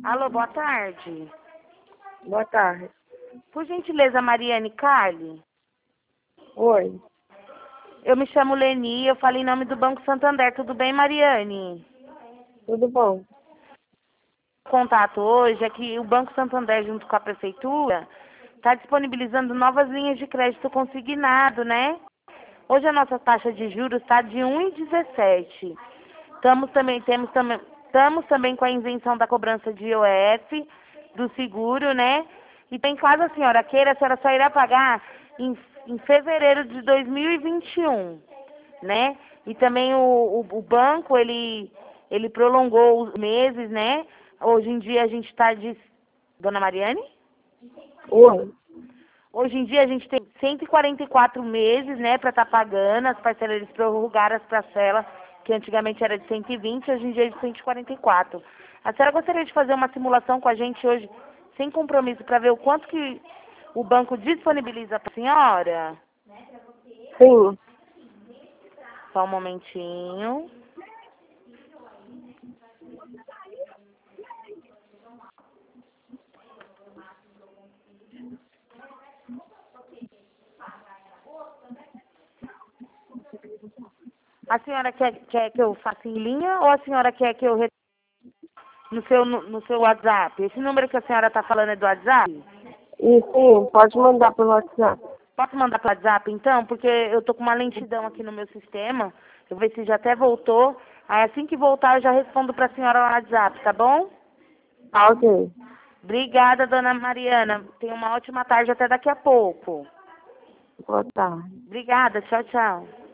Alô, boa tarde. Boa tarde. Por gentileza, Mariane Carli. Oi. Eu me chamo Leni, eu falo em nome do Banco Santander. Tudo bem, Mariane? Tudo bom? O contato hoje é que o Banco Santander, junto com a Prefeitura, está disponibilizando novas linhas de crédito consignado, né? Hoje a nossa taxa de juros está de 1,17. Estamos também com a isenção da cobrança de IOF, do seguro, né? E tem caso a senhora queira, a senhora só irá pagar em fevereiro de 2021, né? E também o banco, ele prolongou os meses, né? Hoje em dia a gente está de... Dona Mariane? Oi. Hoje em dia a gente tem 144 meses, né, para estar pagando. As parcelas, eles prorrogaram as parcelas, que antigamente era de 120, hoje em dia é de 144. A senhora gostaria de fazer uma simulação com a gente hoje, sem compromisso, para ver o quanto que o banco disponibiliza para a senhora? Sim. Só um momentinho. A senhora quer que eu faça em linha ou a senhora quer que eu no seu WhatsApp? Esse número que a senhora está falando é do WhatsApp? E sim, pode mandar pelo WhatsApp. Posso mandar para o WhatsApp, então? Porque eu tô com uma lentidão aqui no meu sistema. Eu vou ver se já até voltou. Aí assim que voltar, eu já respondo para a senhora no WhatsApp, tá bom? Tá, ok. Obrigada, dona Mariana. Tenha uma ótima tarde. Até daqui a pouco. Boa tarde. Obrigada. Tchau, tchau.